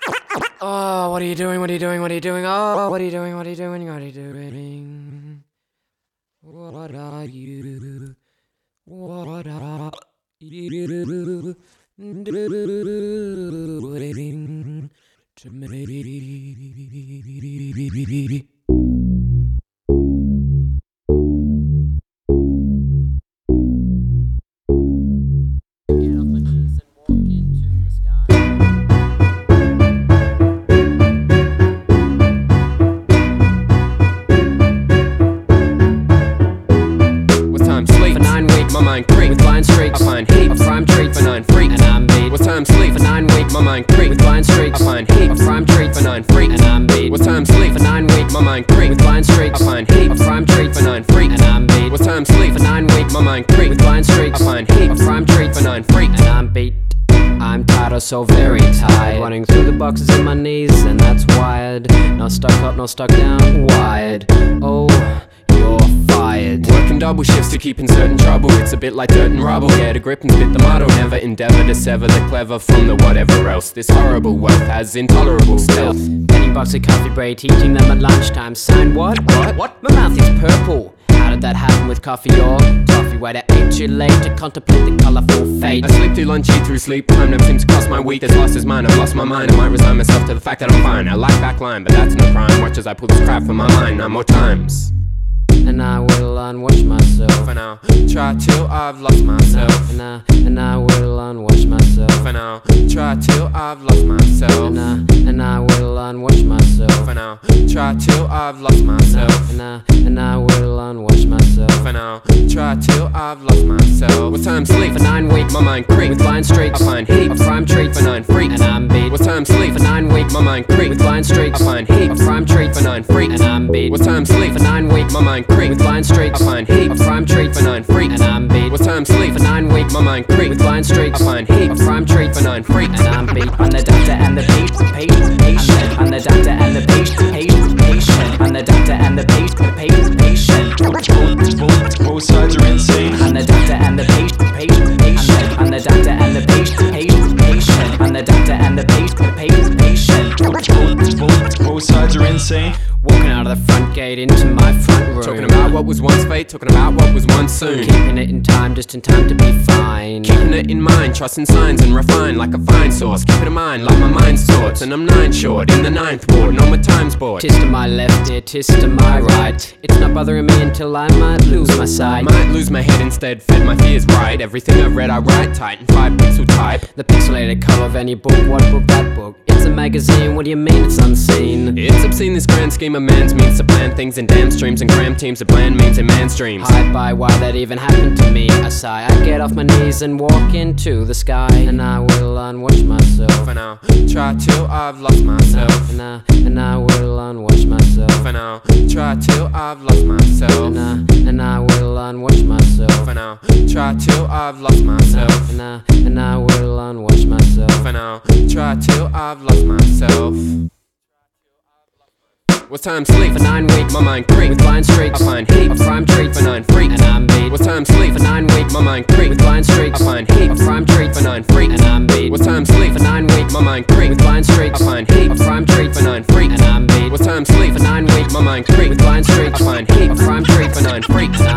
Oh, what are you doing? What are you doing? What are you doing? Oh, what are you doing? What are you doing? What are you doing? What are you? What are you doing to me? My mind creep with blind streaks. I find heat of prime treat for 9 freaks, and I'm beat. What time sleep for 9 weeks? My mind creep with blind streaks. I find heat of prime treat for 9 freaks, and I'm beat. What time sleep for 9 weeks? My mind creep with blind streaks. I find heat of prime treat for 9 freaks, and I'm beat. What time sleep for 9 weeks? My mind creep with blind streaks. I find heat of prime treat for 9 freaks, and I'm beat. I'm tired or so very tired, running through the boxes in my knees, and that's wired. Not stuck up, not stuck down, wired. Oh, you're fired. Working double shifts to keep in certain trouble. It's a bit like dirt and rubble. Get a grip and spit the motto. Never endeavor to sever the clever from the whatever else. This horrible wealth has intolerable stealth. Penny bucks a coffee break, teaching them at lunchtime. Sign what? What? My mouth is purple. How did that happen with coffee or toffee? Wait, I ate too late to contemplate the colourful fate. I sleep through lunch, eat through sleep. Time never seems to cross my week. This lost is mine, I've lost my mind. I might resign myself to the fact that I'm fine. I like backline, but that's no crime. Watch as I pull this crap from my mind 9 more times. And I will unwash myself. For now, try to, I've lost myself. And I will unwash myself. For now, try to, I've lost myself. And I will unwash myself. For now, try to, I've lost myself. And I will unwash myself. For now, try to, I've lost myself. What time sleep for 9 weeks? My mind creep with blind streaks. I find heat of prime treat for 9 freaks, and I'm beat. What time sleep for 9 weeks? My mind creep with blind streaks. I find heat of prime treat for 9 freaks, and I'm beat. What time sleep for 9 weeks? My mind creep with blind streaks. I find heat of prime treat for 9 freaks, and I'm beat. What time sleep for 9 weeks? My mind creep with blind streaks. I find heat of prime treat for 9 freaks, and I'm beat. I'm the doctor and the patient. I'm the doctor and the patient. I'm the doctor and the patient. Both sides are insane. I'm the doctor and the patient. I'm the doctor and the patient. I'm the doctor and the patient. Both sides are insane. Walking out of the front gate into my front room. Talking about what was once fate, talking about what was once soon. Keeping it in time, just in time to be fine. Keeping it in mind, trusting signs and refine like a fine sauce. Keep it in mind like my mind's sorts. And I'm 9 short in the 9th ward, and on my time's board. Tis to my left, dear, tis to my right. It's not bothering me until I might lose my sight. I might lose my head instead, fed my fears right. Everything I've read I write tight in 5 pixel type. The pixelated cover of any book, what book, that book? It's a magazine, what do you mean it's unseen? It's obscene, this grand scheme of man's means to plan things in damn streams and cram teams of bland memes in man's dreams. Hide by why that even happened to me. I sigh, I get off my knees and walk into the sky. And I will unwash myself. For now, try to, I've lost myself. And I will unwash myself. For now, try to, I've lost myself. And I will unwash myself. For now, try to, I've lost myself. And I will unwash myself. For now, try to, I've lost myself. What time sleep for 9 weeks? My mind creep with blind streaks. I find heat of prime treat for 9 freaks, and I'm beat. What time sleep for 9 weeks? My mind creep with blind streaks. I find heat of prime treat for 9 freaks, and I'm beat. What time sleep for 9 weeks? My mind creep with blind streaks. I find heat of prime treat for 9 freaks, and I'm beat. What time sleep for 9 weeks? My mind creep with blind streaks. I find heat of prime treat for 9 freaks.